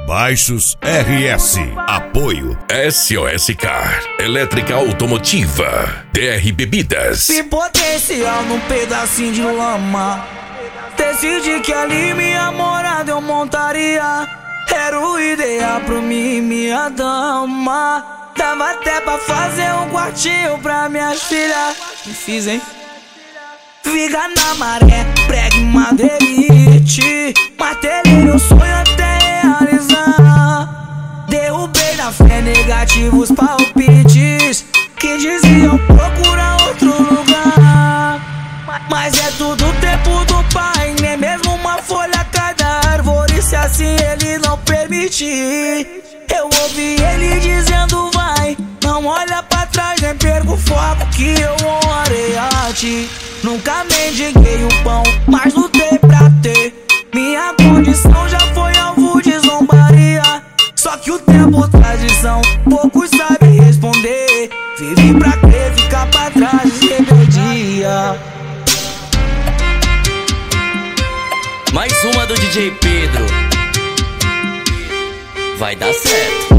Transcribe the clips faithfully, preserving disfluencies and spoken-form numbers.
Baixos R S. Apoio S O S Car, Elétrica Automotiva, D R Bebidas. Vi potencial num pedacinho de lama. Decidi que ali minha morada eu montaria. Era o ideal pro mim e minha dama. Dava até pra fazer um quartinho pra minhas filhas. Me fiz, hein? Viga na maré, prego e madeirite. Martelei meu sonho até realizar. Derrubei na fé negativos palpites que diziam procurar outro lugar. Mas é tudo tempo do pai, nem mesmo uma folha cai da árvore se assim ele não permitir. Eu ouvi ele dizendo vai, não olha pra trás, nem perco o foco que eu honrarei a ti. Nunca mendiguei o pão, mas lutei pra ter. Minha condição já foi alvo de zombaria. Só que o tempo tradição, poucos sabem responder. Vivi pra crer, ficar pra trás de rebeldia. Mais uma do D J Pedro. Vai dar certo.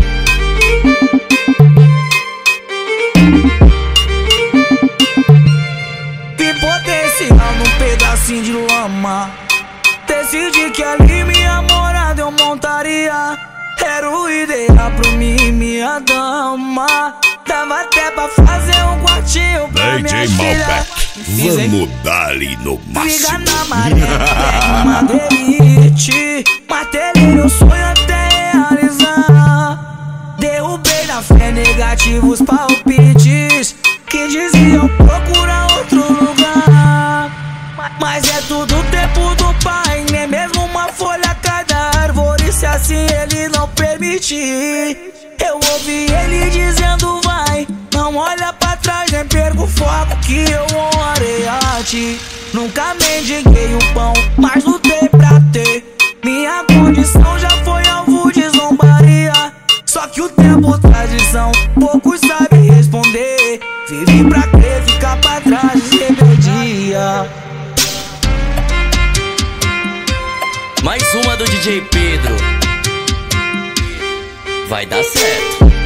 Vi potencial num pedacinho de lama. Decidi que ali minha morada eu montaria. Era o ideal pro mim e minha dama. Dava até pra fazer um quartinho pra minhas filhas. Vamos dar-lhe no Liga máximo. na maré, prego e madeirite. Martelei meu sonho até realizar. Derrubei na fé negativos palpites que diziam procurar outro lugar. Mas é tudo tempo do pai, nem mesmo uma folha cai da árvore se assim ele não permitir. Eu ouvi ele dizendo vai, não olha pra trás, nem perco o foco que eu honrarei a ti. Nunca mendiguei o pão, mas lutei pra ter. Minha condição já foi alvo de zombaria. Só que o tempo tradição, poucos sabem responder. Vivi pra crer, ficar pra trás de rebeldia. Mais uma do D J Pedro. Vai dar certo.